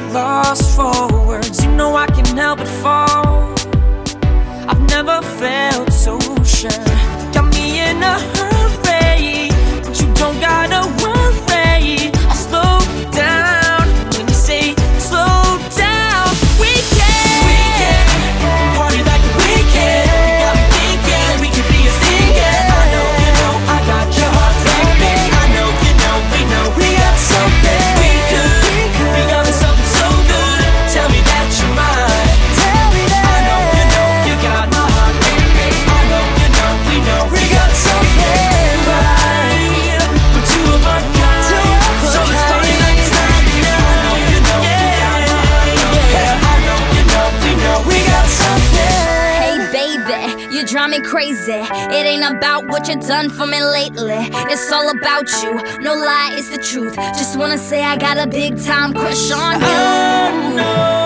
lost for words. You know I can't help but fall. I've never felt so sure. Got me in a hurry, but you don't gotta worry. I'll slow down when you say slow down. We can party like a weekend. You got me thinking we could be a thing. I know you know I got your heart pumping. I know you know we know we got something. We could be on something so good. Tell me that you're mine. Tell me that. I know you know you got my heart pumping. I know you know we know we got something right. We're two of our kind, so let's party like tonight. I know you know you got my heart pumping. I know you know we know we got something. Hey baby, you drive me crazy. It ain't about what you done for me lately. It's all about you, no lie, it's the truth. Just wanna say I got a big time crush on you. I know